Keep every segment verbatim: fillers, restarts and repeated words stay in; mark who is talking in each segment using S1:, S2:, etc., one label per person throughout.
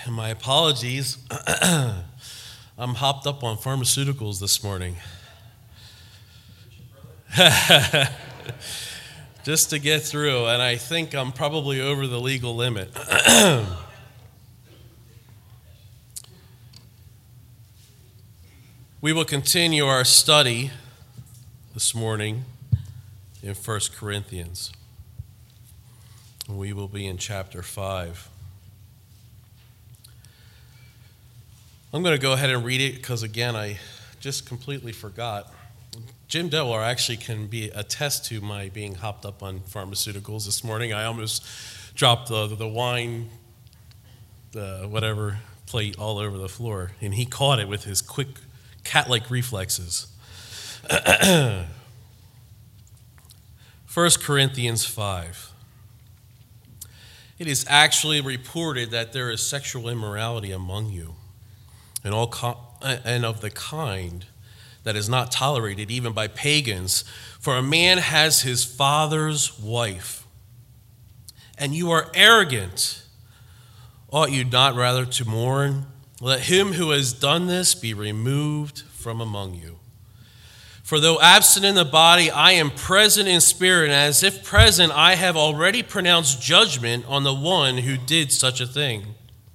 S1: and my apologies. I'm hopped up on pharmaceuticals this morning. Just to get through, and I think I'm probably over the legal limit. We will continue our study this morning in First Corinthians. We will be in chapter five. I'm going to go ahead and read it because, again, I just completely forgot. Jim Delwar actually can be attest to my being hopped up on pharmaceuticals this morning. I almost dropped the, the wine, the whatever plate all over the floor, and he caught it with his quick cat-like reflexes. First Corinthians five. It is actually reported that there is sexual immorality among you, and all co- and of the kind that is not tolerated even by pagans. For a man has his father's wife, and you are arrogant. Ought you not rather to mourn? Let him who has done this be removed from among you. For though absent in the body, I am present in spirit, and as if present, I have already pronounced judgment on the one who did such a thing.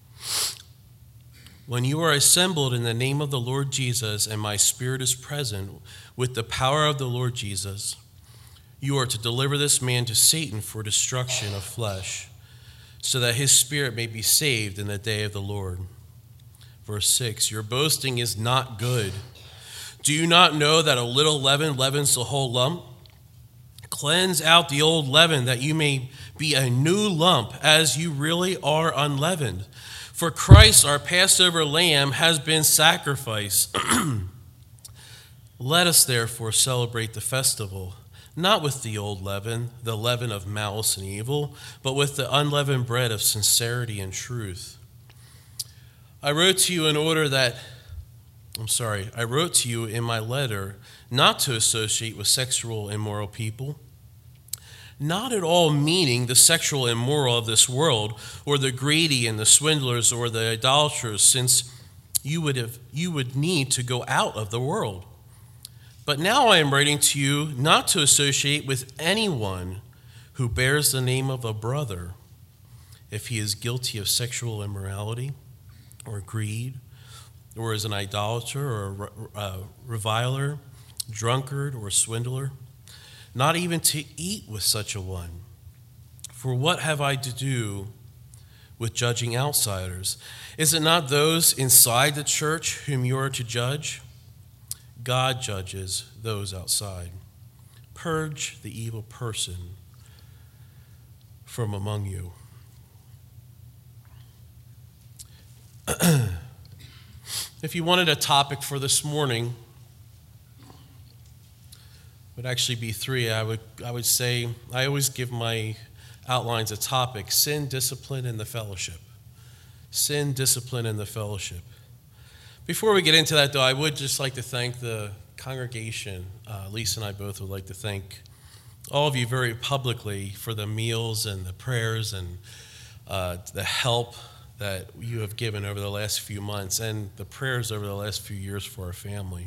S1: When you are assembled in the name of the Lord Jesus, and my spirit is present with the power of the Lord Jesus, you are to deliver this man to Satan for destruction of flesh, so that his spirit may be saved in the day of the Lord. Verse six, your boasting is not good. Do you not know that a little leaven leavens the whole lump? Cleanse out the old leaven, that you may be a new lump, as you really are unleavened. For Christ, our Passover lamb, has been sacrificed. Let us therefore celebrate the festival, not with the old leaven, the leaven of malice and evil, but with the unleavened bread of sincerity and truth. I wrote to you in order that, I'm sorry, I wrote to you in my letter not to associate with sexual immoral people, not at all meaning the sexual immoral of this world, or the greedy and the swindlers or the idolaters, since you would have you would need to go out of the world. But now I am writing to you not to associate with anyone who bears the name of a brother, if he is guilty of sexual immorality or greed, or is an idolater or a reviler, drunkard or swindler, not even to eat with such a one. For what have I to do with judging outsiders? Is it not those inside the church whom you are to judge? God judges those outside. Purge the evil person from among you. If you wanted a topic for this morning, it would actually be three. I would I would say, I always give my outlines a topic: sin, discipline, and the fellowship. Sin, discipline, and the fellowship. Before we get into that, though, I would just like to thank the congregation. Uh, Lisa and I both would like to thank all of you very publicly for the meals and the prayers and uh, the help that you have given over the last few months, and the prayers over the last few years for our family.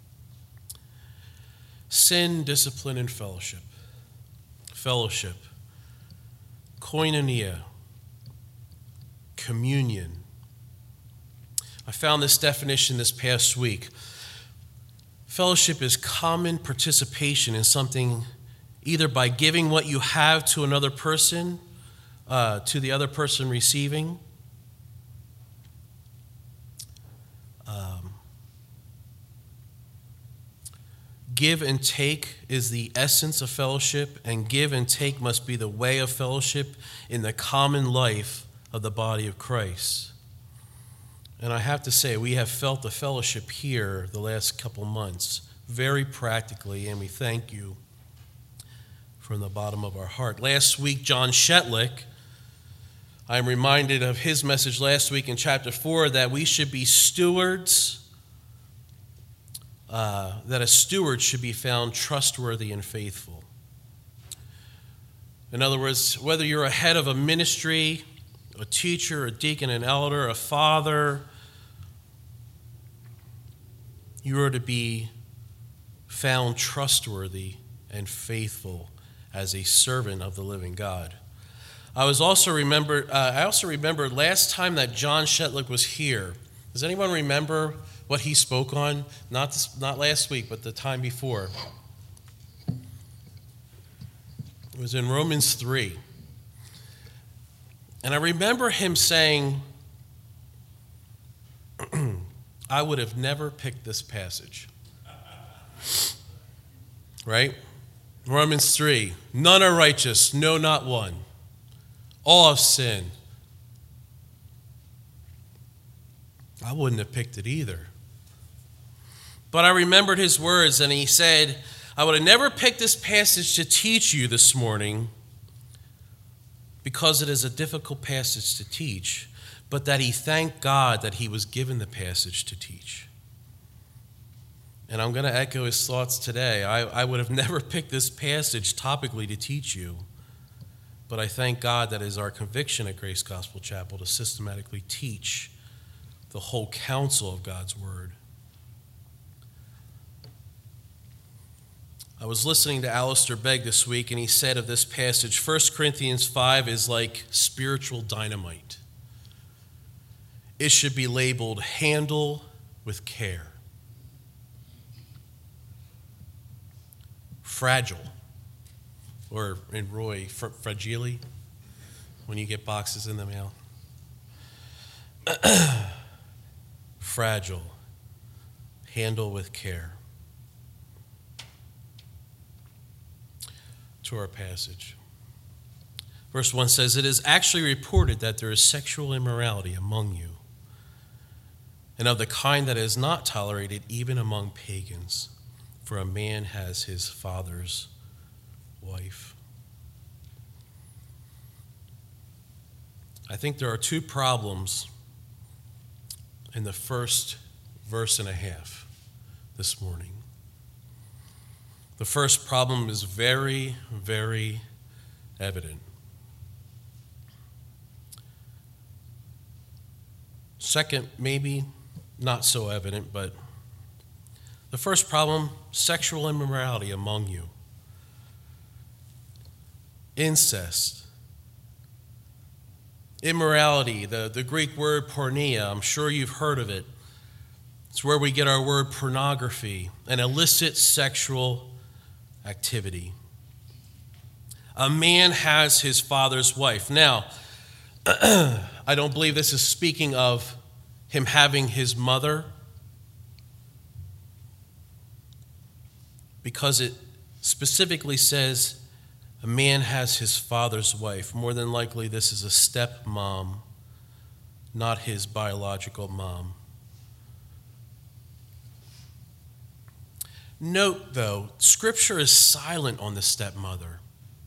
S1: Sin, discipline, and fellowship. Fellowship. Koinonia. Communion. I found this definition this past week. Fellowship is common participation in something, either by giving what you have to another person, uh, to the other person receiving, Um, give and take is the essence of fellowship, and give and take must be the way of fellowship in the common life of the body of Christ. And I have to say, we have felt the fellowship here the last couple months very practically, and we thank you from the bottom of our heart. Last week, John Shetlick, I'm reminded of his message last week in chapter four, that we should be stewards, uh, that a steward should be found trustworthy and faithful. In other words, whether you're a head of a ministry a teacher, a deacon, an elder, a father. You are to be found trustworthy and faithful as a servant of the living God. I was also remember. Uh, I also remember last time that John Shetlick was here. Does anyone remember what he spoke on? Not this, not last week, but the time before. It was in Romans three. And I remember him saying, I would have never picked this passage. Right? Romans three. None are righteous, no, not one. All have sinned. I wouldn't have picked it either. But I remembered his words, and he said, I would have never picked this passage to teach you this morning because it is a difficult passage to teach, but that he thanked God that he was given the passage to teach. And I'm going to echo his thoughts today. I, I would have never picked this passage topically to teach you, but I thank God that it is our conviction at Grace Gospel Chapel to systematically teach the whole counsel of God's Word. I was listening to Alistair Begg this week, and he said of this passage, First Corinthians five is like spiritual dynamite. It should be labeled, handle with care. Fragile, or in Roy, fr- fragile, when you get boxes in the mail. Fragile, handle with care. To our passage. Verse one says, it is actually reported that there is sexual immorality among you, and of the kind that is not tolerated even among pagans, for a man has his father's wife. I think there are two problems in the first verse and a half this morning. The first problem is very, very evident. Second, maybe not so evident, but the first problem, sexual immorality among you. Incest. Immorality, the, the Greek word porneia, I'm sure you've heard of it. It's where we get our word pornography, an illicit sexual activity. A man has his father's wife. Now, I don't believe this is speaking of him having his mother, because it specifically says a man has his father's wife. More than likely, this is a stepmom, not his biological mom. Note, though, Scripture is silent on the stepmother.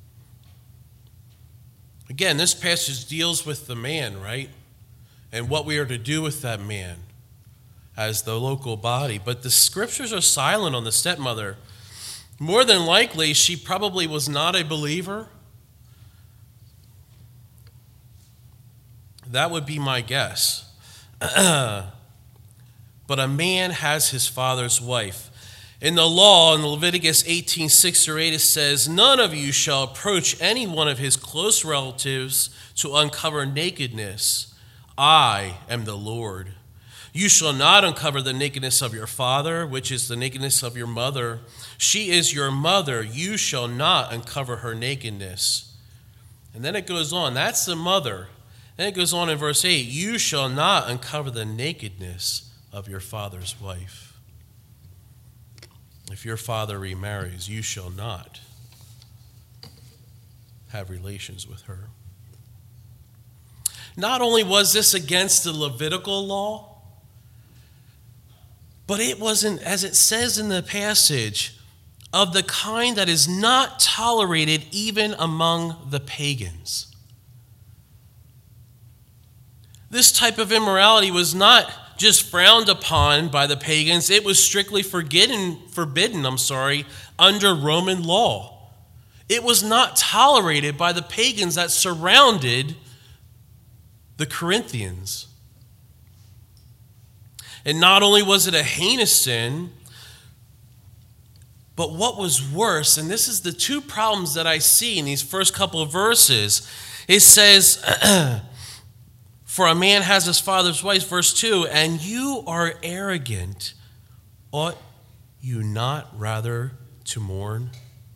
S1: Again, this passage deals with the man, right? And what we are to do with that man as the local body. But the Scriptures are silent on the stepmother. More than likely, she probably was not a believer. That would be my guess. But a man has his father's wife. In the law, in Leviticus eighteen, six or eight, it says, none of you shall approach any one of his close relatives to uncover nakedness. I am the Lord. You shall not uncover the nakedness of your father, which is the nakedness of your mother. She is your mother. You shall not uncover her nakedness. And then it goes on. That's the mother. Then it goes on in verse eight. You shall not uncover the nakedness of your father's wife. If your father remarries, you shall not have relations with her. Not only was this against the Levitical law, but it wasn't, as it says in the passage, of the kind that is not tolerated even among the pagans. This type of immorality was not just frowned upon by the pagans. It was strictly forbidden, forbidden, I'm sorry, under Roman law. It was not tolerated by the pagans that surrounded the Corinthians. And not only was it a heinous sin, but what was worse, and this is the two problems that I see in these first couple of verses, it says, for a man has his father's wife, verse two, and you are arrogant. Ought you not rather to mourn?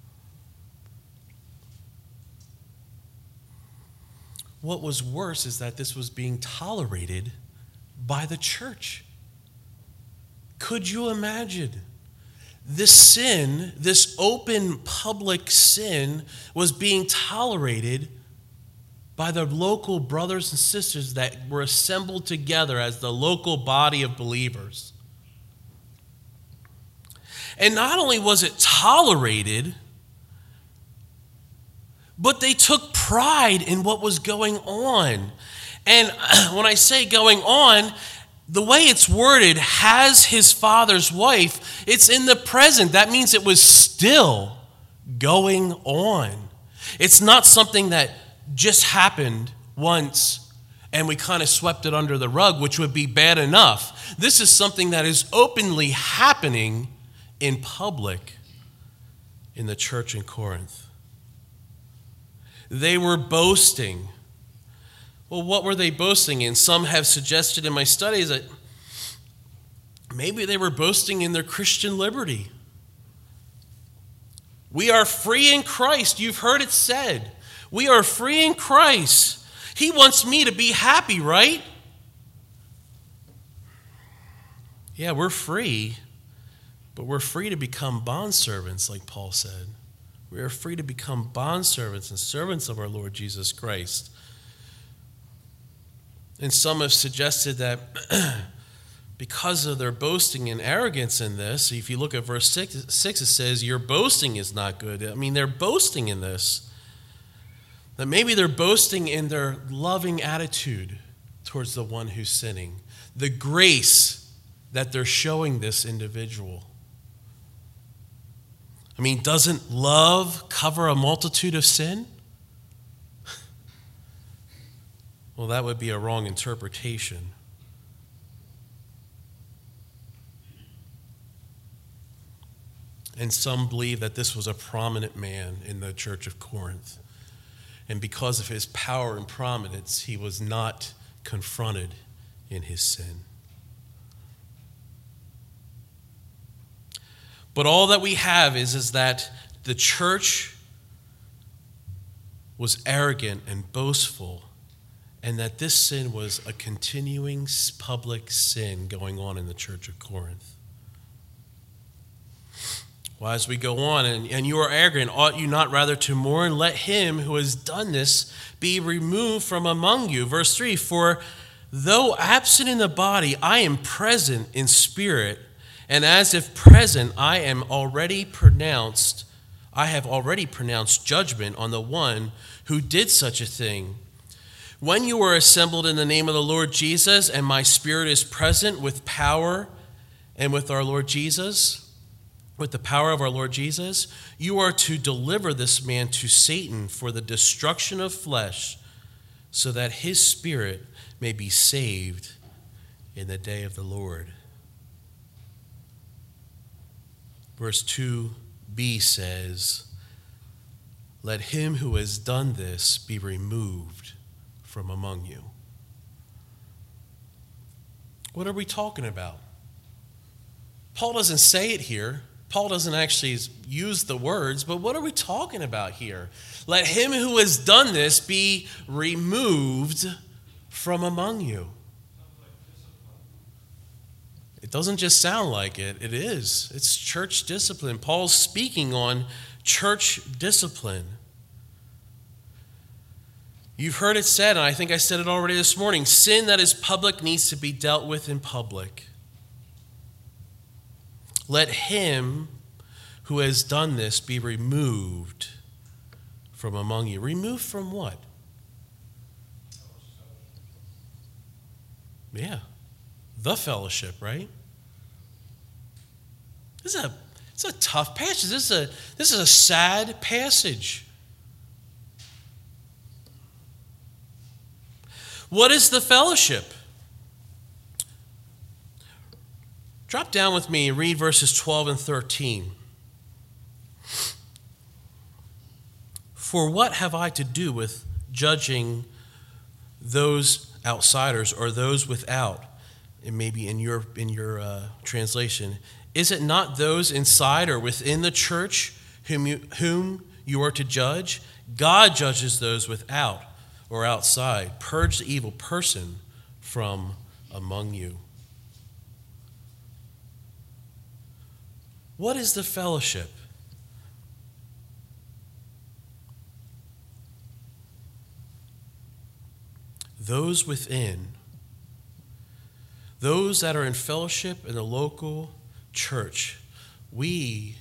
S1: What was worse is that this was being tolerated by the church. Could you imagine? This sin, this open public sin, was being tolerated by the local brothers and sisters that were assembled together as the local body of believers. And not only was it tolerated, but they took pride in what was going on. And when I say going on, the way it's worded, has his father's wife, it's in the present. That means it was still going on. It's not something that just happened once and we kind of swept it under the rug, which would be bad enough. This is something that is openly happening in public in the church in Corinth. They were boasting. Well, what were they boasting in? Some have suggested in my studies that maybe they were boasting in their Christian liberty. We are free in Christ. You've heard it said. We are free in Christ. He wants me to be happy, right? Yeah, we're free, but we're free to become bondservants, like Paul said. We are free to become bondservants and servants of our Lord Jesus Christ. And some have suggested that because of their boasting and arrogance in this, if you look at verse six, six, it says, your boasting is not good. I mean, they're boasting in this. That maybe they're boasting in their loving attitude towards the one who's sinning. The grace that they're showing this individual. I mean, doesn't love cover a multitude of sin? Well, that would be a wrong interpretation. And some believe that this was a prominent man in the church of Corinth. And because of his power and prominence, he was not confronted in his sin. But all that we have is, is that the church was arrogant and boastful, and that this sin was a continuing public sin going on in the church of Corinth. Well, as we go on, and, and you are arrogant, ought you not rather to mourn? Let him who has done this be removed from among you. Verse three, for though absent in the body, I am present in spirit, and as if present, I am already pronounced, I have already pronounced judgment on the one who did such a thing. When you are assembled in the name of the Lord Jesus, and my spirit is present with power and with our Lord Jesus, with the power of our Lord Jesus, you are to deliver this man to Satan for the destruction of flesh, so that his spirit may be saved in the day of the Lord. Verse two b says, let him who has done this be removed from among you. What are we talking about? Paul doesn't say it here. Paul doesn't actually use the words, but what are we talking about here? Let him who has done this be removed from among you. It doesn't just sound like it. It is. It's church discipline. Paul's speaking on church discipline. You've heard it said, and I think I said it already this morning, sin that is public needs to be dealt with in public. Let him who has done this be removed from among you. Removed from what? Yeah, the fellowship, right? This is a, it's a tough passage. This is a, this is a sad passage. What is the fellowship? Drop down with me and read verses twelve and thirteen. For what have I to do with judging those outsiders or those without? It may be in your in your uh, translation. Is it not those inside or within the church whom you, whom you are to judge? God judges those without or outside. Purge the evil person from among you. What is the fellowship? Those within, those that are in fellowship in the local church, we,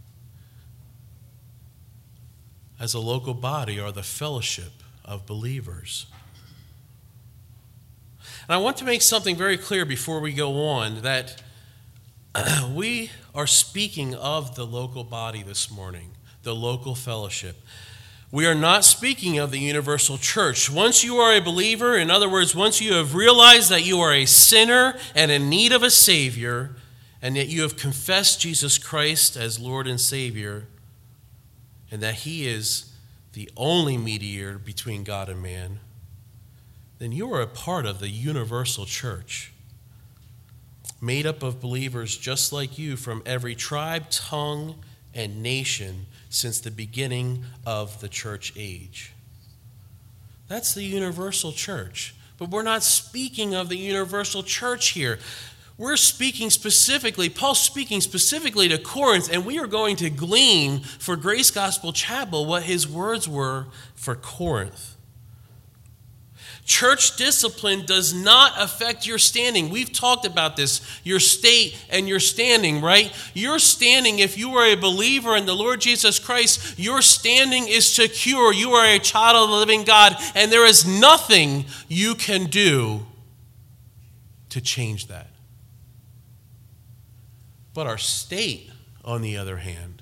S1: as a local body, are the fellowship of believers. And I want to make something very clear before we go on, that we are speaking of the local body this morning, the local fellowship. We are not speaking of the universal church. Once you are a believer, in other words, once you have realized that you are a sinner and in need of a Savior, and that you have confessed Jesus Christ as Lord and Savior, and that He is the only mediator between God and man, then you are a part of the universal church, made up of believers just like you from every tribe, tongue, and nation since the beginning of the church age. That's the universal church. But we're not speaking of the universal church here. We're speaking specifically, Paul's speaking specifically to Corinth, and we are going to glean for Grace Gospel Chapel what his words were for Corinth. Church discipline does not affect your standing. We've talked about this, your state and your standing, right? Your standing, if you are a believer in the Lord Jesus Christ, your standing is secure. You are a child of the living God, and there is nothing you can do to change that. But our state, on the other hand,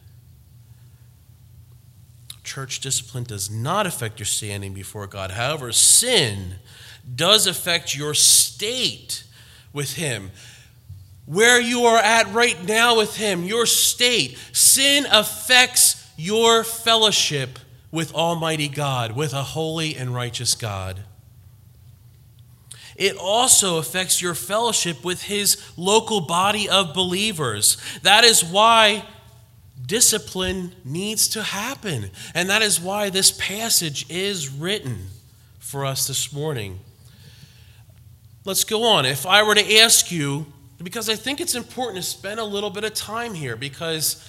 S1: church discipline does not affect your standing before God. However, sin does affect your state with Him. Where you are at right now with Him, your state. Sin affects your fellowship with Almighty God, with a holy and righteous God. It also affects your fellowship with His local body of believers. That is why discipline needs to happen. And that is why this passage is written for us this morning. Let's go on. If I were to ask you, because I think it's important to spend a little bit of time here, because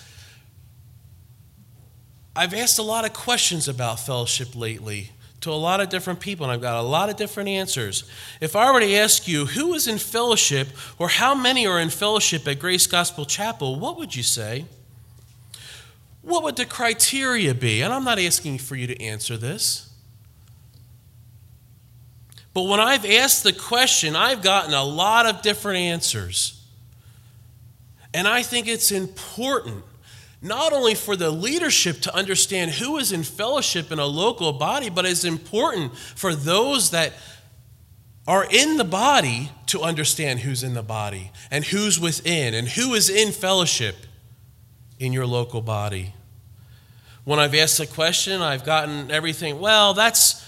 S1: I've asked a lot of questions about fellowship lately to a lot of different people, and I've got a lot of different answers. If I were to ask you who is in fellowship or how many are in fellowship at Grace Gospel Chapel, what would you say? What would the criteria be? And I'm not asking for you to answer this. But when I've asked the question, I've gotten a lot of different answers. And I think it's important, not only for the leadership to understand who is in fellowship in a local body, but it's important for those that are in the body to understand who's in the body and who's within and who is in fellowship in your local body. When I've asked the question, I've gotten everything, well, that's,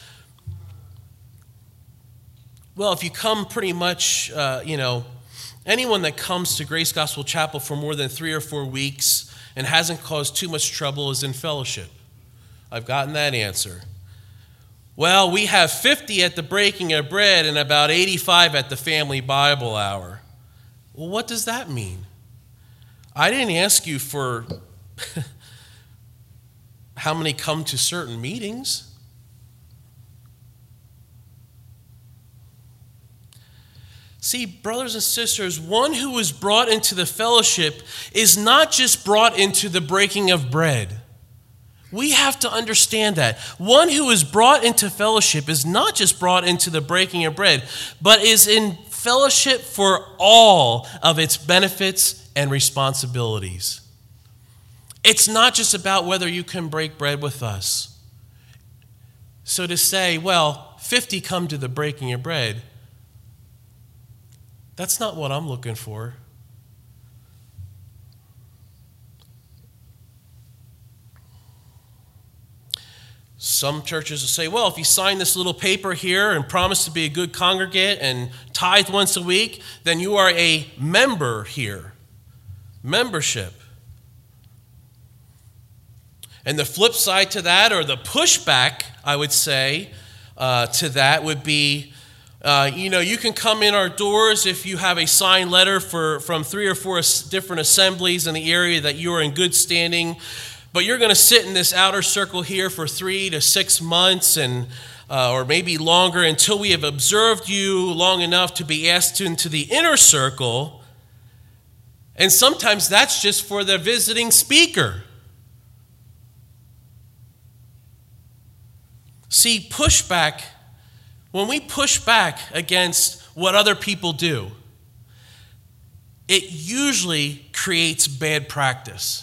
S1: well, if you come pretty much, uh, you know, anyone that comes to Grace Gospel Chapel for more than three or four weeks and hasn't caused too much trouble is in fellowship. I've gotten that answer. Well, we have fifty at the breaking of bread and about eighty-five at the family Bible hour. Well, what does that mean? I didn't ask you for how many come to certain meetings. See, brothers and sisters, one who is brought into the fellowship is not just brought into the breaking of bread. We have to understand that. One who is brought into fellowship is not just brought into the breaking of bread, but is in fellowship for all of its benefits and responsibilities. It's not just about whether you can break bread with us. So to say, well, fifty come to the breaking of bread. That's not what I'm looking for. Some churches will say, well, if you sign this little paper here and promise to be a good congregant and tithe once a week, then you are a member here. Membership. And the flip side to that, or the pushback, I would say, uh, to that would be, uh, you know, you can come in our doors if you have a signed letter for, from three or four different assemblies in the area that you are in good standing. But you're going to sit in this outer circle here for three to six months and uh, or maybe longer until we have observed you long enough to be asked into the inner circle. And sometimes that's just for the visiting speaker. See, pushback, when we push back against what other people do, it usually creates bad practice.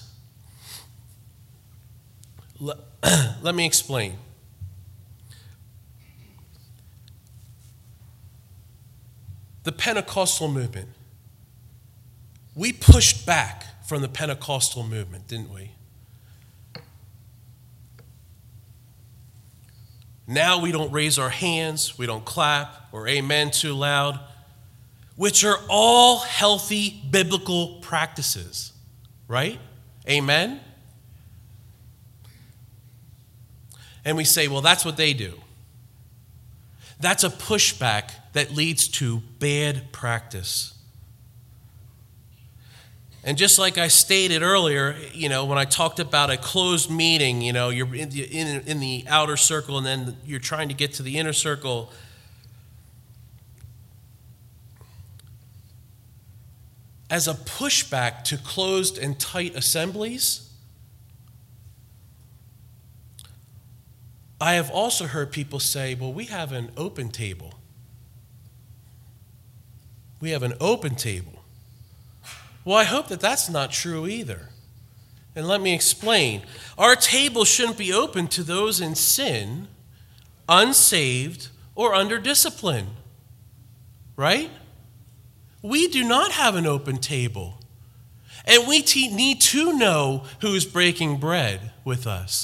S1: Let me explain. The Pentecostal movement. We pushed back from the Pentecostal movement, didn't we? Now we don't raise our hands, we don't clap or amen too loud, which are all healthy biblical practices, right? Amen? And we say, well, that's what they do. That's a pushback that leads to bad practice. And just like I stated earlier, you know, when I talked about a closed meeting, you know, you're in the, in, in the outer circle and then you're trying to get to the inner circle. As a pushback to closed and tight assemblies, I have also heard people say, well, we have an open table. We have an open table. Well, I hope that that's not true either. And let me explain. Our table shouldn't be open to those in sin, unsaved, or under discipline. Right? We do not have an open table. And we te- need to know who is breaking bread with us.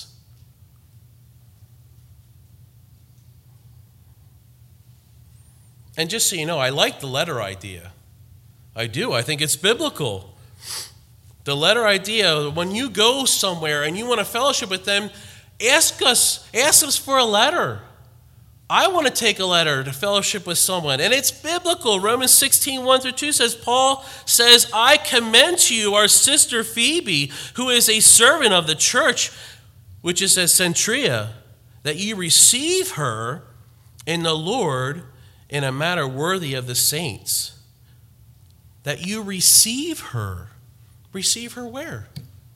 S1: And just so you know, I like the letter idea. I do. I think it's biblical. The letter idea, when you go somewhere and you want to fellowship with them, ask us, ask us for a letter. I want to take a letter to fellowship with someone. And it's biblical. Romans sixteen, one through two says, Paul says, I commend to you our sister Phoebe, who is a servant of the church, which is at Centria, that ye receive her in the Lord in a manner worthy of the saints. That you receive her. Receive her where?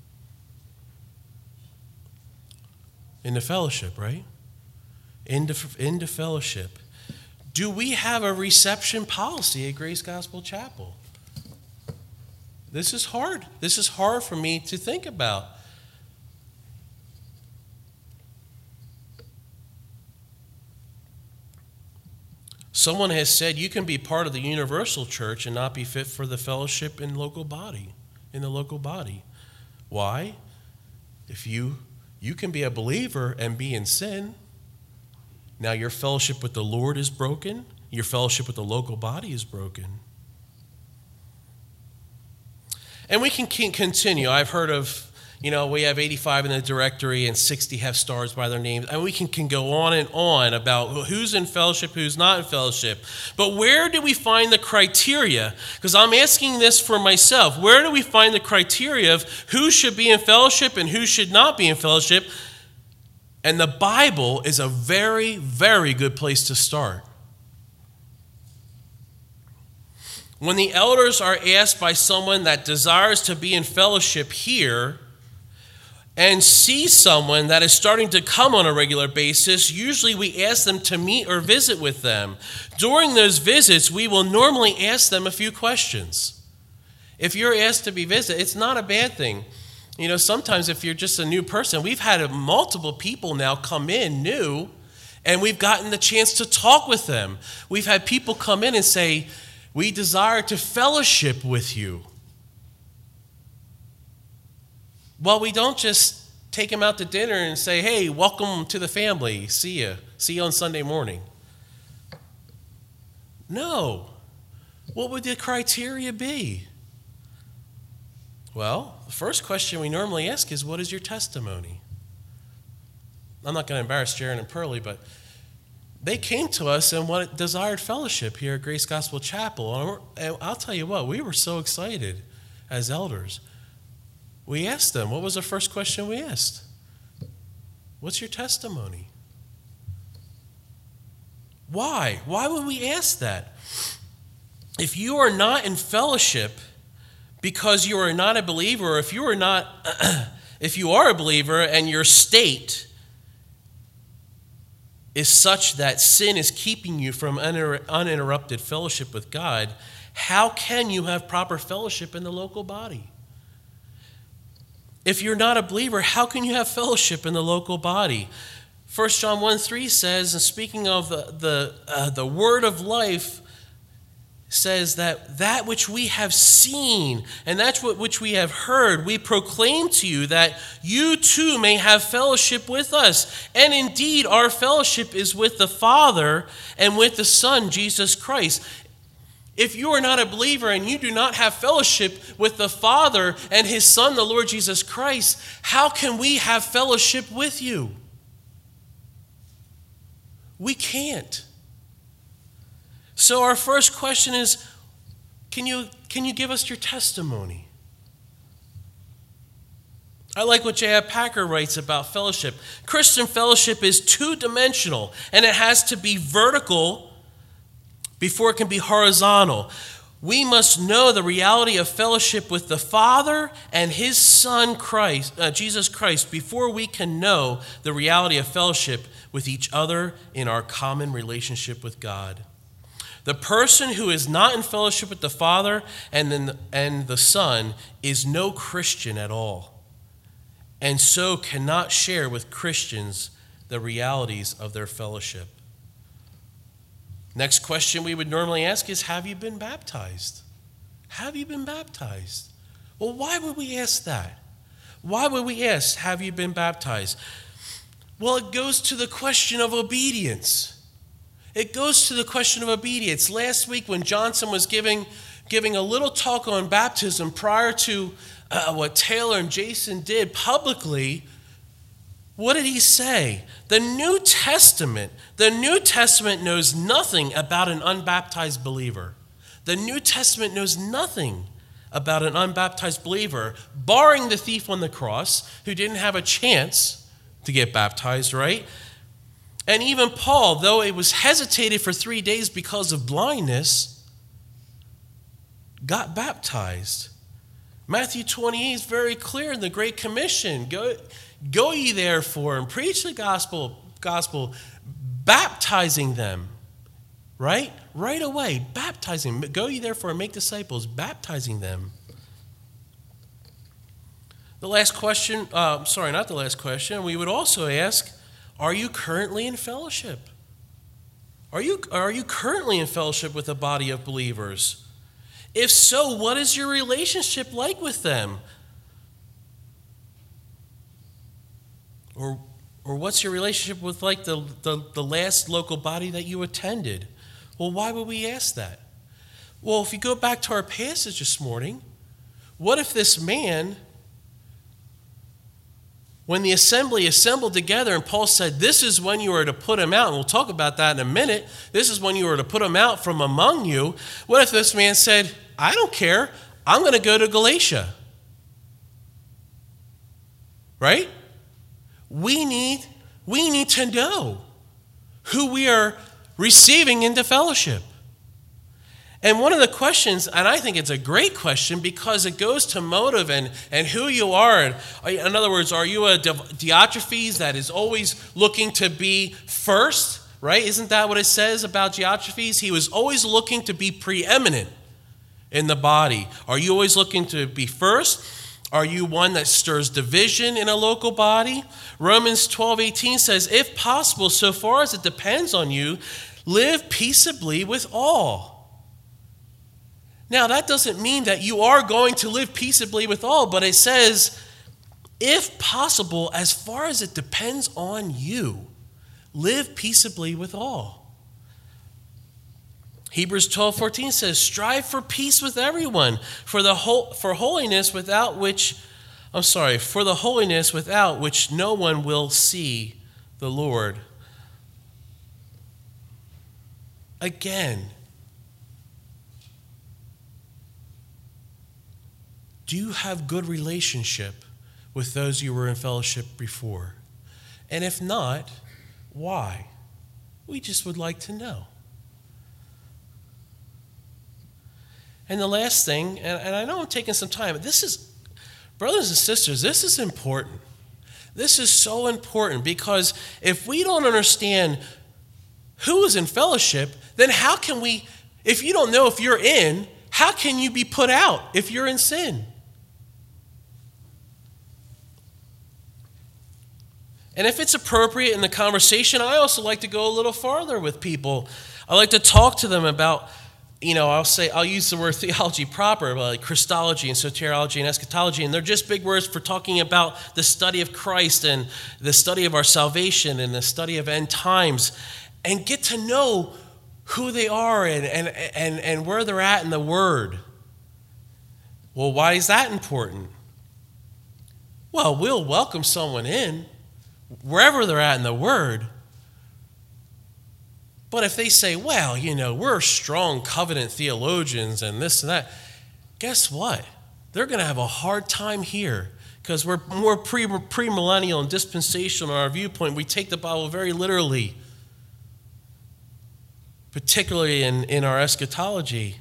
S1: In the fellowship, right? Into, into fellowship. Do we have a reception policy at Grace Gospel Chapel? This is hard. This is hard for me to think about. Someone has said you can be part of the universal church and not be fit for the fellowship in local body, in the local body. Why? If you you can be a believer and be in sin, now your fellowship with the Lord is broken, your fellowship with the local body is broken. And we can continue. I've heard of, you know, we have eighty-five in the directory and sixty have stars by their names. And we can, can go on and on about who's in fellowship, who's not in fellowship. But where do we find the criteria? Because I'm asking this for myself. Where do we find the criteria of who should be in fellowship and who should not be in fellowship? And the Bible is a very, very good place to start. When the elders are asked by someone that desires to be in fellowship here, and see someone that is starting to come on a regular basis, usually we ask them to meet or visit with them. During those visits, we will normally ask them a few questions. If you're asked to be visited, it's not a bad thing. You know, sometimes if you're just a new person, we've had multiple people now come in new, And we've gotten the chance to talk with them. We've had people come in and say, we desire to fellowship with you. Well, we don't just take them out to dinner and say, hey, welcome to the family. See ya. See you on Sunday morning. No. What would the criteria be? Well, the first question we normally ask is, what is your testimony? I'm not going to embarrass Jaron and Pearlie, but they came to us and what desired fellowship here at Grace Gospel Chapel. And I'll tell you what, we were so excited as elders. We asked them, what was the first question we asked? What's your testimony? Why? Why would we ask that? If you are not in fellowship because you are not a believer, or if you are not, if you are a believer and your state is such that sin is keeping you from uninterrupted fellowship with God, how can you have proper fellowship in the local body? If you're not a believer, how can you have fellowship in the local body? First John one three says, and speaking of the, the, uh, the word of life, says that that which we have seen and that's what which we have heard, we proclaim to you, that you too may have fellowship with us. And indeed, our fellowship is with the Father and with the Son, Jesus Christ. If you are not a believer and you do not have fellowship with the Father and his Son, the Lord Jesus Christ, how can we have fellowship with you? We can't. So our first question is, can you, can you give us your testimony? I like what J F Packer writes about fellowship. Christian fellowship is two-dimensional, and it has to be vertical before it can be horizontal. We must know the reality of fellowship with the Father and his Son, Christ, uh, Jesus Christ, before we can know the reality of fellowship with each other in our common relationship with God. The person who is not in fellowship with the Father and the, and the Son is no Christian at all, and so cannot share with Christians the realities of their fellowship. Next question we would normally ask is, have you been baptized? Have you been baptized? Well, why would we ask that? Why would we ask, have you been baptized? Well, it goes to the question of obedience. It goes to the question of obedience. Last week when Johnson was giving, giving a little talk on baptism prior to uh, what Taylor and Jason did publicly, what did he say? The New Testament, the New Testament knows nothing about an unbaptized believer. The New Testament knows nothing about an unbaptized believer, barring the thief on the cross who didn't have a chance to get baptized, right? And even Paul, though it was hesitated for three days because of blindness, got baptized. Matthew twenty-eight is very clear in the Great Commission. Go, go ye therefore and preach the gospel, gospel, baptizing them. Right? Right away, baptizing. Go ye therefore and make disciples, baptizing them. The last question, uh, sorry, not the last question, we would also ask, are you currently in fellowship? Are you, are you currently in fellowship with a body of believers? If so, what is your relationship like with them? Or, or what's your relationship with like the, the, the last local body that you attended? Well, why would we ask that? Well, if you go back to our passage this morning, what if this man, when the assembly assembled together and Paul said, this is when you are to put him out, and we'll talk about that in a minute, this is when you are to put him out from among you, what if this man said, I don't care, I'm going to go to Galatia? Right? We need, we need to know who we are receiving into fellowship. And one of the questions, and I think it's a great question because it goes to motive and, and who you are. In other words, are you a Diotrephes that is always looking to be first, right? Isn't that what it says about Diotrephes? He was always looking to be preeminent in the body. Are you always looking to be first? Are you one that stirs division in a local body? Romans twelve eighteen says, if possible, so far as it depends on you, live peaceably with all. Now, that doesn't mean that you are going to live peaceably with all, but it says, if possible, as far as it depends on you, live peaceably with all. Hebrews twelve fourteen says, strive for peace with everyone, for the whole, for holiness without which, I'm sorry, for the holiness without which no one will see the Lord. Again, do you have good relationship with those you were in fellowship before? And if not, why? We just would like to know. And the last thing, and, and I know I'm taking some time, but this is, brothers and sisters, this is important. This is so important because if we don't understand who is in fellowship, then how can we, if you don't know if you're in, how can you be put out if you're in sin? And if it's appropriate in the conversation, I also like to go a little farther with people. I like to talk to them about, you know, I'll say, I'll use the word theology proper, but like Christology and soteriology and eschatology, and they're just big words for talking about the study of Christ and the study of our salvation and the study of end times, and get to know who they are and, and, and, and where they're at in the Word. Well, why is that important? Well, we'll welcome someone in wherever they're at in the Word. But if they say, well, you know, we're strong covenant theologians and this and that, guess what? They're going to have a hard time here because we're more pre, premillennial and dispensational in our viewpoint. We take the Bible very literally, particularly in, in our eschatology.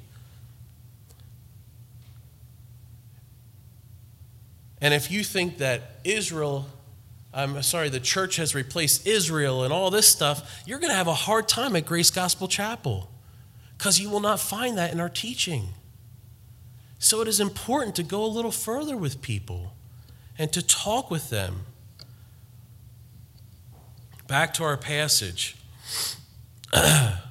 S1: And if you think that Israel... I'm sorry, the church has replaced Israel and all this stuff, you're going to have a hard time at Grace Gospel Chapel because you will not find that in our teaching. So it is important to go a little further with people and to talk with them. Back to our passage. Let's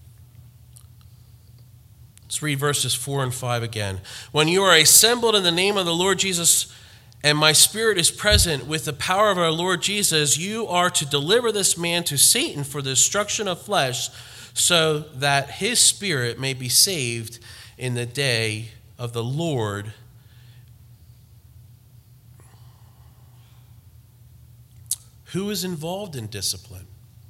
S1: read verses four and five again. When you are assembled in the name of the Lord Jesus, and my spirit is present with the power of our Lord Jesus, you are to deliver this man to Satan for the destruction of flesh, so that his spirit may be saved in the day of the Lord. Who is involved in discipline?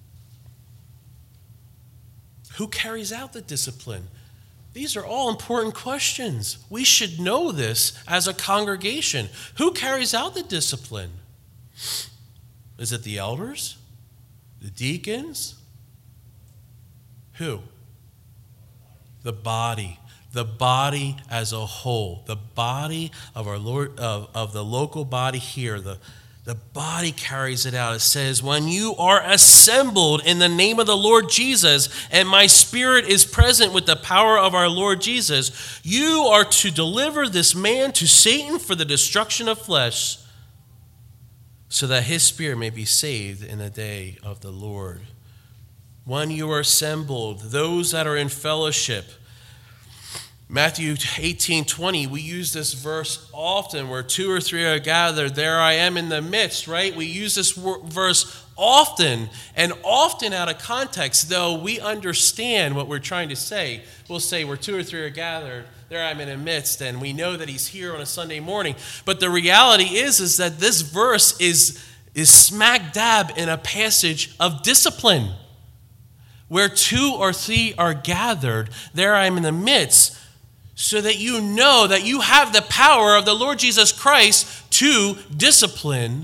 S1: Who carries out the discipline? These are all important questions. We should know this as a congregation. Who carries out the discipline? Is it the elders? The deacons? Who? The body. The body as a whole. The body of our Lord, of, of the local body here. The The body carries it out. It says, when you are assembled in the name of the Lord Jesus, and my spirit is present with the power of our Lord Jesus, you are to deliver this man to Satan for the destruction of flesh, so that his spirit may be saved in the day of the Lord. When you are assembled, those that are in fellowship, Matthew eighteen twenty, we use this verse often, where two or three are gathered, there I am in the midst, right? We use this verse often, and often out of context, though we understand what we're trying to say. We'll say where two or three are gathered, there I'm in the midst, and we know that he's here on a Sunday morning. But the reality is, is that this verse is, is smack dab in a passage of discipline. Where two or three are gathered, there I am in the midst, so that you know that you have the power of the Lord Jesus Christ to discipline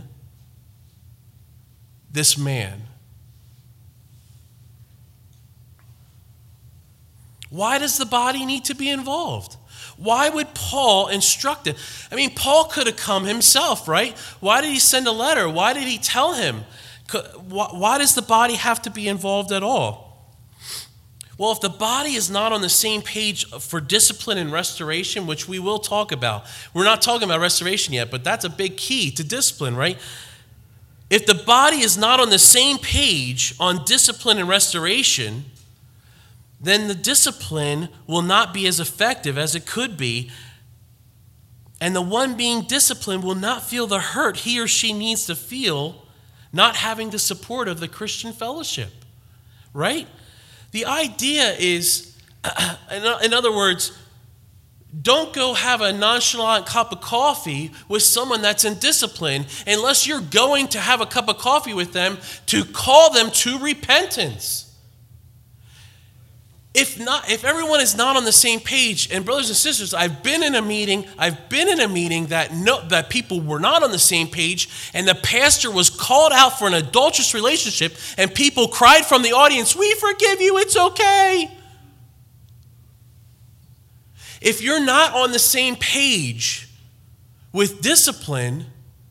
S1: this man. Why does the body need to be involved? Why would Paul instruct him? I mean, Paul could have come himself, right? Why did he send a letter? Why did he tell him? Why does the body have to be involved at all? Well, if the body is not on the same page for discipline and restoration, which we will talk about, we're not talking about restoration yet, but that's a big key to discipline, right? If the body is not on the same page on discipline and restoration, then the discipline will not be as effective as it could be. And the one being disciplined will not feel the hurt he or she needs to feel not having the support of the Christian fellowship, right? The idea is, in other words, don't go have a nonchalant cup of coffee with someone that's in discipline unless you're going to have a cup of coffee with them to call them to repentance. If not, if everyone is not on the same page, and brothers and sisters, I've been in a meeting, I've been in a meeting that no, that people were not on the same page, and the pastor was called out for an adulterous relationship, and people cried from the audience, "We forgive you, it's okay." If you're not on the same page with discipline,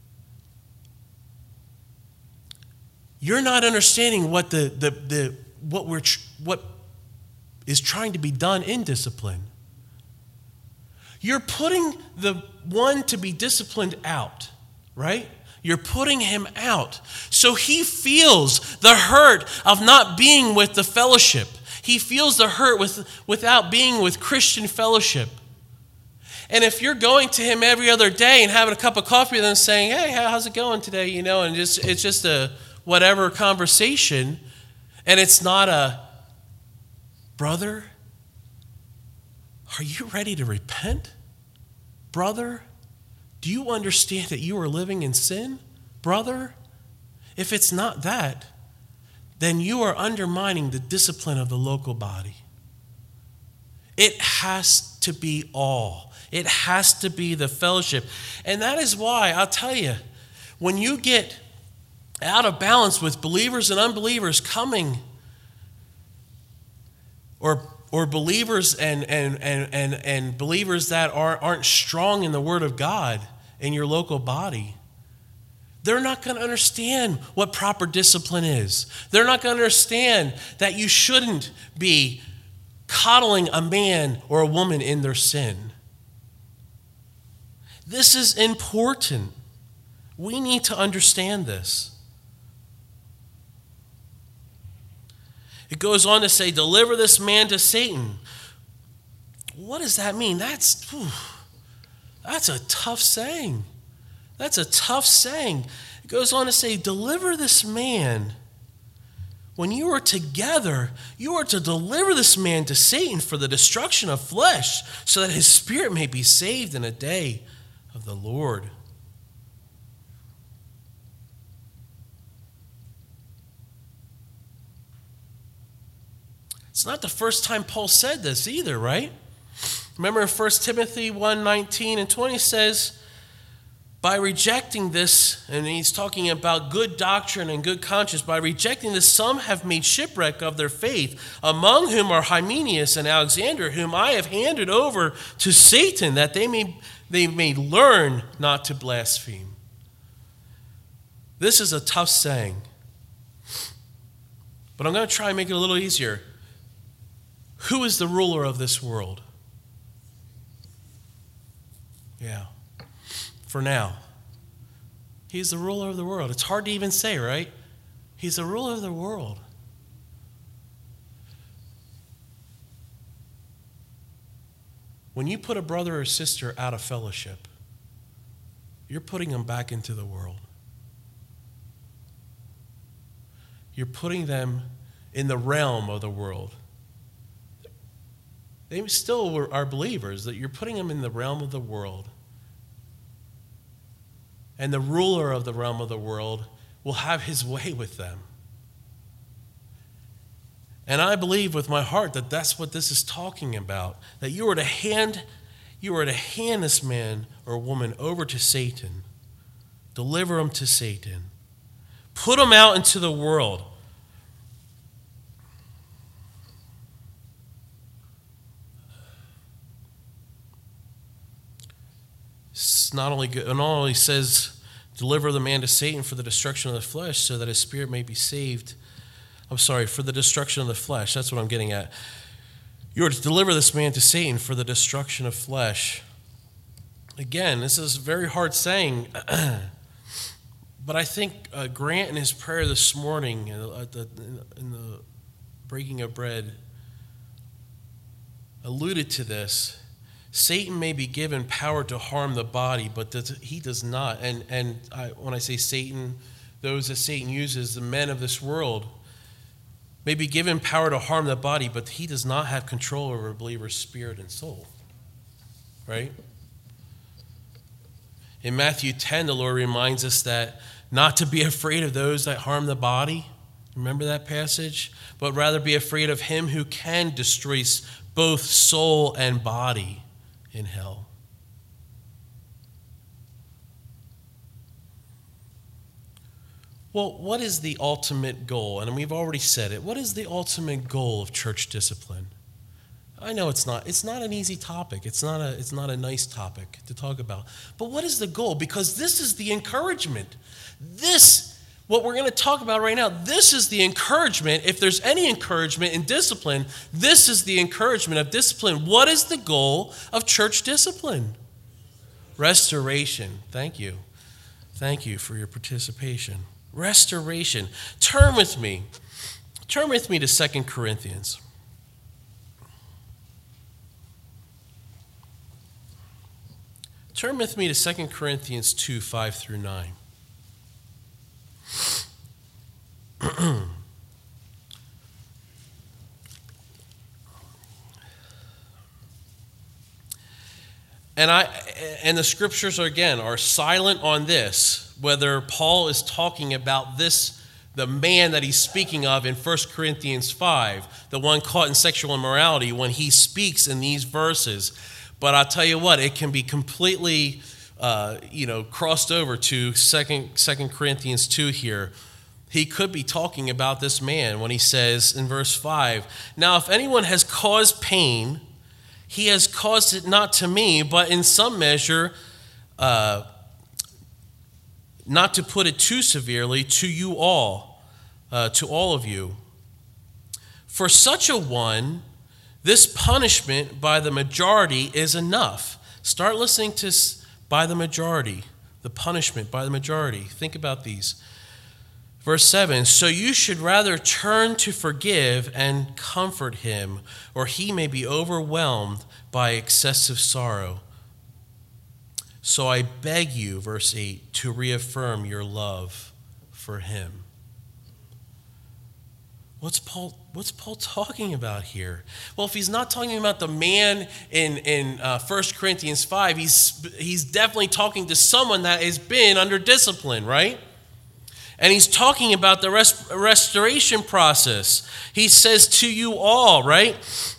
S1: you're not understanding what the the, the what we're what is trying to be done in discipline. You're putting the one to be disciplined out, right? You're putting him out. So he feels the hurt of not being with the fellowship. He feels the hurt with, without being with Christian fellowship. And if you're going to him every other day and having a cup of coffee with him saying, "Hey, how's it going today?" You know, and just it's just a whatever conversation, and it's not a, "Brother, are you ready to repent? Brother, do you understand that you are living in sin? Brother," if it's not that, then you are undermining the discipline of the local body. It has to be all. It has to be the fellowship. And that is why, I'll tell you, when you get out of balance with believers and unbelievers coming, or or believers and and and and, and believers that are, aren't strong in the Word of God in your local body, they're not going to understand what proper discipline is. They're not going to understand that you shouldn't be coddling a man or a woman in their sin. This is important. We need to understand this. It goes on to say, "Deliver this man to Satan." What does that mean? That's, whew, that's a tough saying. That's a tough saying. It goes on to say, "Deliver this man." When you are together, you are to deliver this man to Satan for the destruction of flesh, so that his spirit may be saved in a day of the Lord. It's not the first time Paul said this either, right? Remember in First Timothy one nineteen and twenty says, by rejecting this, and he's talking about good doctrine and good conscience, by rejecting this, some have made shipwreck of their faith, among whom are Hymenaeus and Alexander, whom I have handed over to Satan, that they may, they may learn not to blaspheme. This is a tough saying, but I'm going to try and make it a little easier. Who is the ruler of this world? Yeah. For now. He's the ruler of the world. It's hard to even say, right? He's the ruler of the world. When you put a brother or sister out of fellowship, you're putting them back into the world. You're putting them in the realm of the world. They still are believers, that you're putting them in the realm of the world. And the ruler of the realm of the world will have his way with them. And I believe with my heart that that's what this is talking about. That you are to hand, you are to hand this man or woman over to Satan. Deliver him to Satan. Put him out into the world. It's not only good, not only says, deliver the man to Satan for the destruction of the flesh, so that his spirit may be saved I'm sorry, for the destruction of the flesh. That's what I'm getting at. You are to deliver this man to Satan for the destruction of flesh. Again, this is a very hard saying, but I think uh, Grant in his prayer this morning, uh, the, in the breaking of bread, alluded to this. Satan may be given power to harm the body, but does, he does not. And, and I, when I say Satan, those that Satan uses, the men of this world, may be given power to harm the body, but he does not have control over a believer's spirit and soul. Right? In Matthew ten, the Lord reminds us that not to be afraid of those that harm the body. Remember that passage? But rather be afraid of him who can destroy both soul and body in hell. Well, what is the ultimate goal? And we've already said it. What is the ultimate goal of church discipline? I know it's not it's not an easy topic. It's not a it's not a nice topic to talk about. But what is the goal? Because this is the encouragement. This, what we're going to talk about right now, this is the encouragement. If there's any encouragement in discipline, this is the encouragement of discipline. What is the goal of church discipline? Restoration. Thank you. Thank you for your participation. Restoration. Turn with me. Turn with me to Second Corinthians. Turn with me to Second Corinthians two, five through nine. And I and the scriptures are, again, are silent on this, whether Paul is talking about this, the man that he's speaking of in First Corinthians five, the one caught in sexual immorality, when he speaks in these verses. But I'll tell you what, it can be completely, uh, you know, crossed over to Second Corinthians two here. He could be talking about this man when he says in verse five, "Now if anyone has caused pain, he has caused it not to me, but in some measure, uh, not to put it too severely, to you all, uh, to all of you. For such a one, this punishment by the majority is enough." Start listening to by the majority, the punishment by the majority. Think about these. Verse seven, "So you should rather turn to forgive and comfort him, or he may be overwhelmed by excessive sorrow. So I beg you," verse eight, "to reaffirm your love for him." What's Paul, what's Paul talking about here? Well, if he's not talking about the man in, in uh, First Corinthians five, he's, he's definitely talking to someone that has been under discipline, right? And he's talking about the rest, restoration process. He says to you all, right?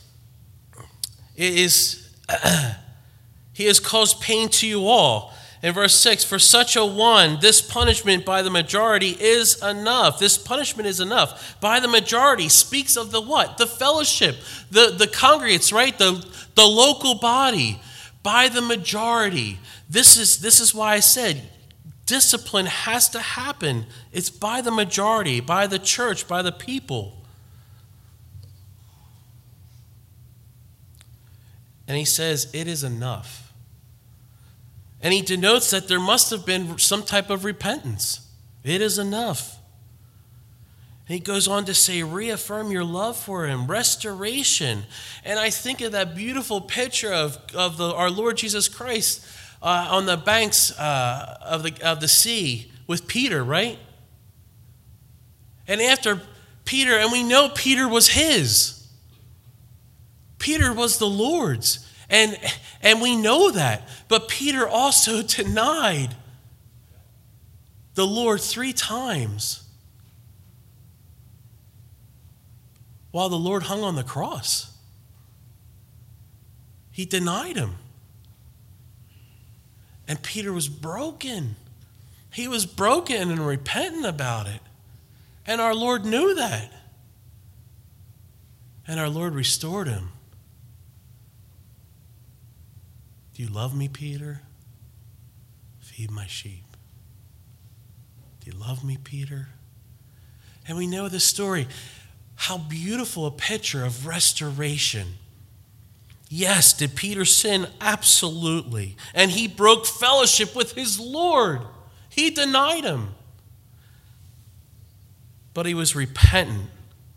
S1: It is, he has caused pain to you all. In verse six, "For such a one, this punishment by the majority is enough." This punishment is enough. By the majority speaks of the what? The fellowship, the, the congregates, right? The, the local body. By the majority. This is, this is why I said discipline has to happen. It's by the majority, by the church, by the people. And he says it is enough. And he denotes that there must have been some type of repentance. It is enough. And he goes on to say, reaffirm your love for him, restoration. And I think of that beautiful picture of, of the, our Lord Jesus Christ uh, on the banks uh, of, the, of the sea with Peter, right? And after Peter, and we know Peter was his. Peter was the Lord's. And, and we know that. But Peter also denied the Lord three times while the Lord hung on the cross. He denied him. And Peter was broken. He was broken and repentant about it. And our Lord knew that. And our Lord restored him. Do you love me, Peter? Feed my sheep. Do you love me, Peter? And we know the story. How beautiful a picture of restoration. Yes, did Peter sin? Absolutely. And he broke fellowship with his Lord. He denied him. But he was repentant.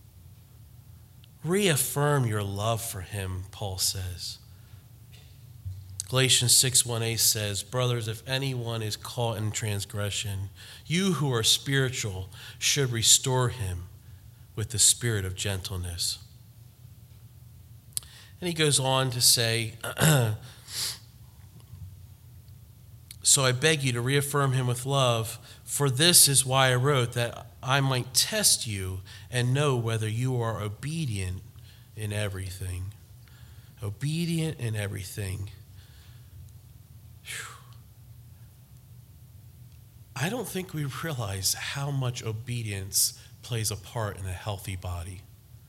S1: Reaffirm your love for him, Paul says. Galatians six one a says, brothers, if anyone is caught in transgression, you who are spiritual should restore him with the spirit of gentleness. And he goes on to say, so I beg you to reaffirm him with love, for this is why I wrote, that I might test you and know whether you are obedient in everything. Obedient in everything. Whew. I don't think we realize how much obedience plays a part in a healthy body.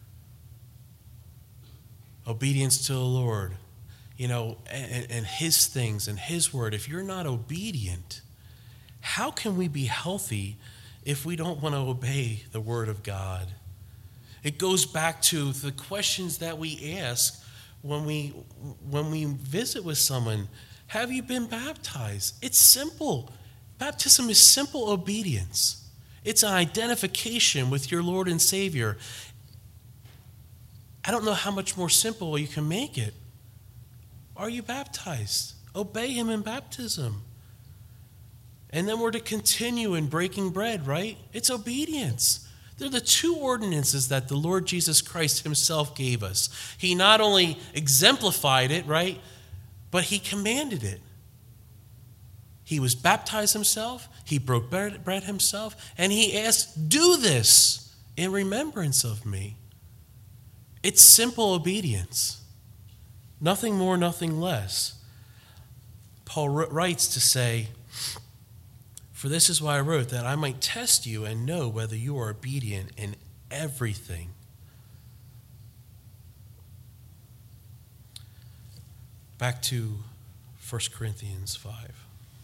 S1: Obedience to the Lord, you know, and, and his things and his word. If you're not obedient, how can we be healthy if we don't want to obey the word of God? It goes back to the questions that we ask when we when we visit with someone. Have you been baptized? It's simple. Baptism is simple obedience. It's an identification with your Lord and Savior. I don't know how much more simple you can make it. Are you baptized? Obey him in baptism. And then we're to continue in breaking bread, right? It's obedience. They're the two ordinances that the Lord Jesus Christ himself gave us. He not only exemplified it, right, but he commanded it. He was baptized himself, he broke bread himself, and he asked, do this in remembrance of me. It's simple obedience. Nothing more, nothing less. Paul writes to say, for this is why I wrote, that I might test you and know whether you are obedient in everything. Back to First Corinthians five.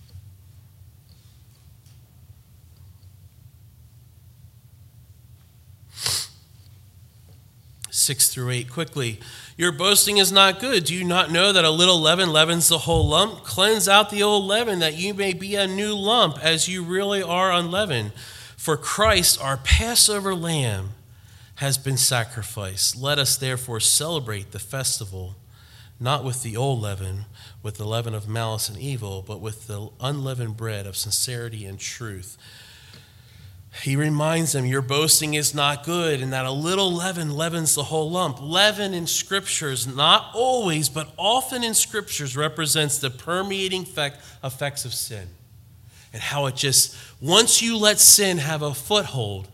S1: Six through eight, quickly. Your boasting is not good. Do you not know that a little leaven leavens the whole lump? Cleanse out the old leaven, that you may be a new lump, as you really are unleavened. For Christ, our Passover lamb, has been sacrificed. Let us therefore celebrate the festival, not with the old leaven, with the leaven of malice and evil, but with the unleavened bread of sincerity and truth. He reminds them, your boasting is not good, and that a little leaven leavens the whole lump. Leaven in scriptures, not always, but often in scriptures, represents the permeating effect, effects of sin. And how it just, once you let sin have a foothold,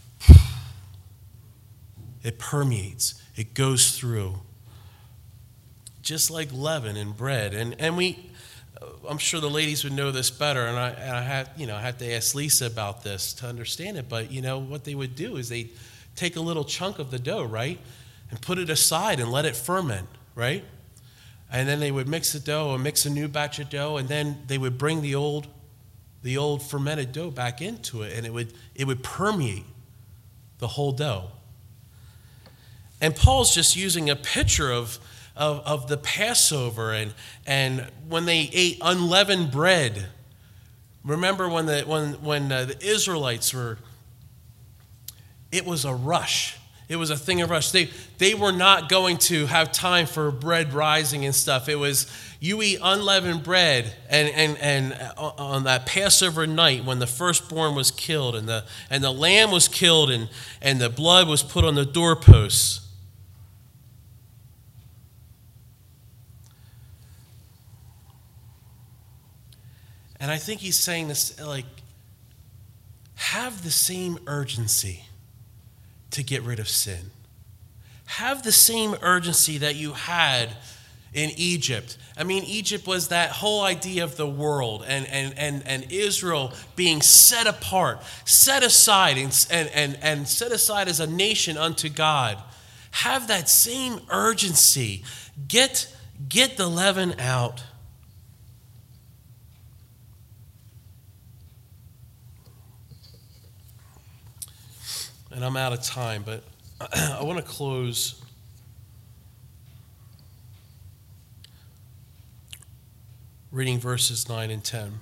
S1: it permeates, it goes through. Just like leaven in bread. And and we, I'm sure the ladies would know this better, and I, and I had, you know, I had to ask Lisa about this to understand it. But, you know, what they would do is they'd take a little chunk of the dough, right, and put it aside and let it ferment, right? And then they would mix the dough and mix a new batch of dough, and then they would bring the old the old fermented dough back into it, and it would it would permeate the whole dough. And Paul's just using a picture of Of, of the Passover and and when they ate unleavened bread. Remember when the when when uh, the Israelites were, it was a rush. It was a thing of rush. They they were not going to have time for bread rising and stuff. It was, you eat unleavened bread, and and and on that Passover night when the firstborn was killed and the and the lamb was killed and and the blood was put on the doorposts. And I think he's saying this, like, have the same urgency to get rid of sin. Have the same urgency that you had in Egypt. I mean, Egypt was that whole idea of the world and, and, and, and Israel being set apart, set aside, and, and, and set aside as a nation unto God. Have that same urgency. Get, get the leaven out. and I'm out of time, but I want to close reading verses nine and ten.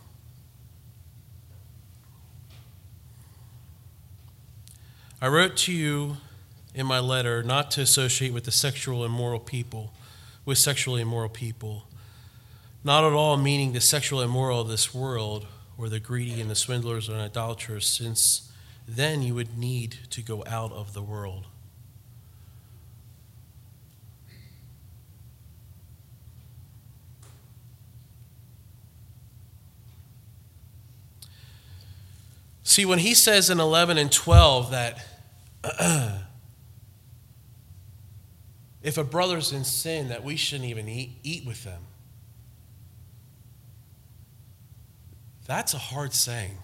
S1: I wrote to you in my letter not to associate with the sexual immoral people, with sexually immoral people, not at all meaning the sexual immoral of this world, or the greedy and the swindlers and idolaters, since then you would need to go out of the world. See, when he says in eleven and twelve that if a brother's in sin, that we shouldn't even eat, eat with them, that's a hard saying.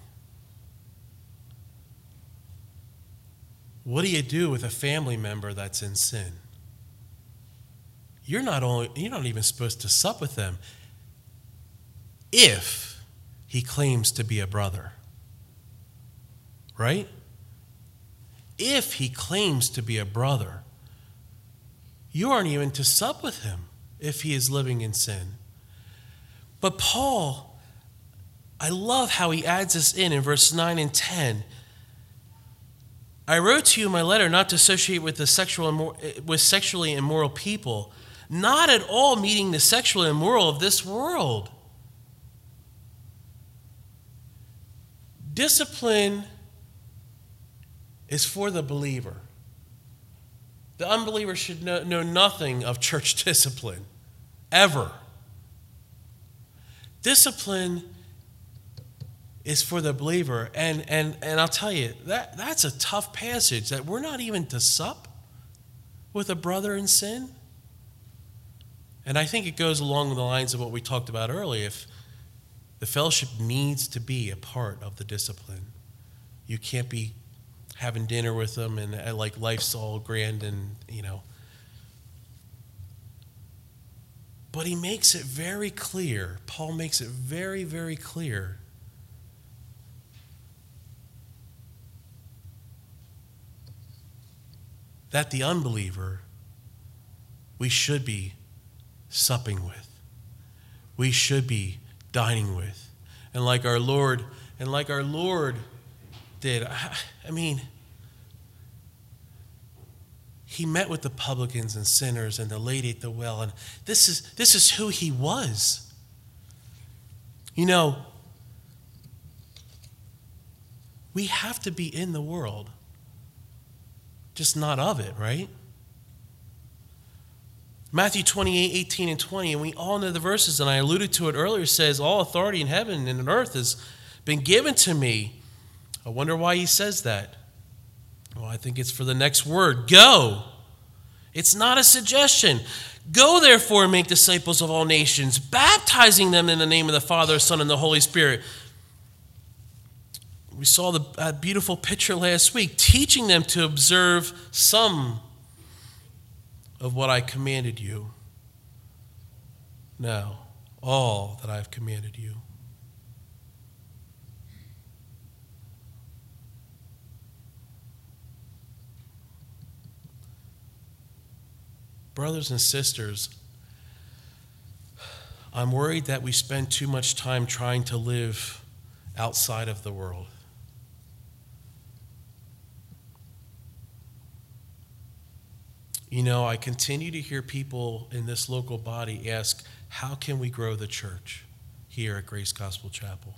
S1: What do you do with a family member that's in sin? You're not only you're not even supposed to sup with them if he claims to be a brother. Right? If he claims to be a brother, you aren't even to sup with him if he is living in sin. But Paul, I love how he adds this in in verse nine and ten. I wrote to you in my letter not to associate with the sexual immor- with sexually immoral people, not at all meeting the sexually immoral of this world. Discipline is for the believer. The unbeliever should know, know nothing of church discipline, ever. Discipline is for the believer. And, and, and I'll tell you, that, that's a tough passage, that we're not even to sup with a brother in sin. And I think it goes along the lines of what we talked about earlier. If the fellowship needs to be a part of the discipline, you can't be having dinner with them and uh, like life's all grand and, you know. But he makes it very clear, Paul makes it very, very clear that the unbeliever we should be supping with. We should be dining with. And like our Lord, and like our Lord did. I, I mean, he met with the publicans and sinners and the lady at the well, and this is this is who he was. You know, we have to be in the world, just not of it, right? Matthew twenty-eight, eighteen, and twenty, and we all know the verses, and I alluded to it earlier, says, all authority in heaven and on earth has been given to me. I wonder why he says that. Well, I think it's for the next word, go. It's not a suggestion. Go, therefore, and make disciples of all nations, baptizing them in the name of the Father, Son, and the Holy Spirit. We saw the uh, beautiful picture last week, teaching them to observe some of what I commanded you. No, all that I have commanded you. Brothers and sisters, I'm worried that we spend too much time trying to live outside of the world. You know, I continue to hear people in this local body ask, how can we grow the church here at Grace Gospel Chapel?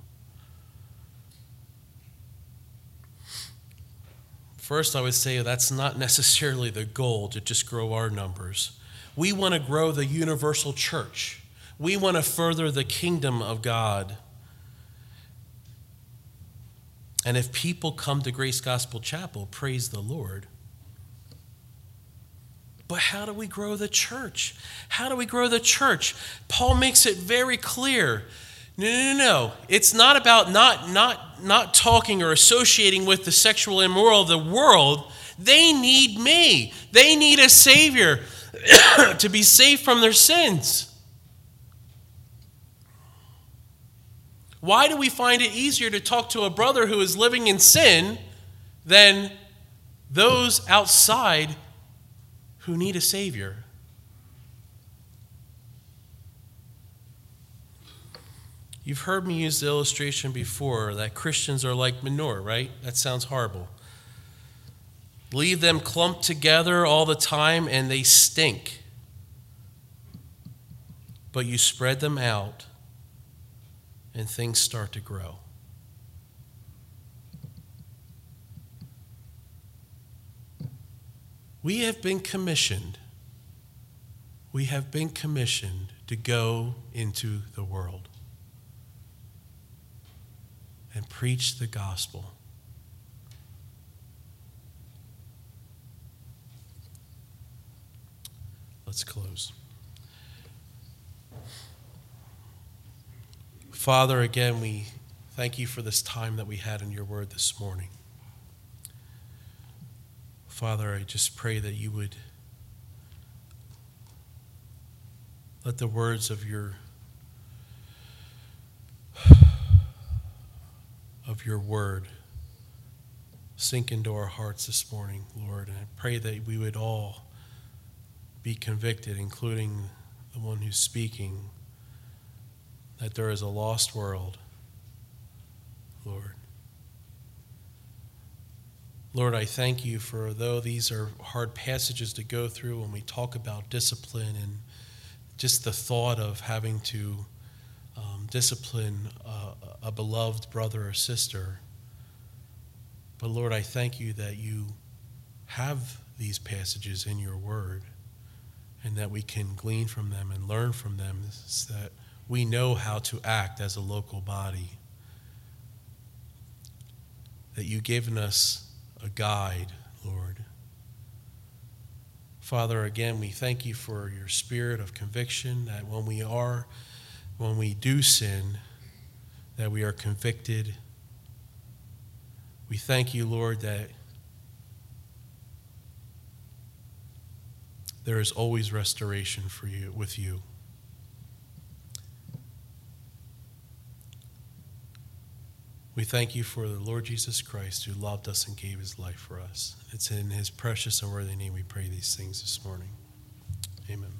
S1: First, I would say that's not necessarily the goal, to just grow our numbers. We want to grow the universal church. We want to further the kingdom of God. And if people come to Grace Gospel Chapel, praise the Lord. But how do we grow the church? How do we grow the church? Paul makes it very clear. No, no, no, no. It's not about not, not, not talking or associating with the sexual immoral of the world. They need me. They need a Savior to be saved from their sins. Why do we find it easier to talk to a brother who is living in sin than those outside who need a Savior. You've heard me use the illustration before that Christians are like manure, right? That sounds horrible. Leave them clumped together all the time and they stink. But you spread them out and things start to grow. We have been commissioned. We have been commissioned to go into the world and preach the gospel. Let's close. Father, again, we thank you for this time that we had in your word this morning. Father, I just pray that you would let the words of your of your word sink into our hearts this morning, Lord. And I pray that we would all be convicted, including the one who's speaking, that there is a lost world, Lord. Lord, I thank you for, though these are hard passages to go through when we talk about discipline and just the thought of having to um, discipline a, a beloved brother or sister. But Lord, I thank you that you have these passages in your word and that we can glean from them and learn from them so that we know how to act as a local body. That you've given us a guide, Lord. Father, again, we thank you for your spirit of conviction, that when we are, when we do sin, that we are convicted. We thank you, Lord, that there is always restoration for you, with you. We thank you for the Lord Jesus Christ who loved us and gave his life for us. It's in his precious and worthy name we pray these things this morning. Amen.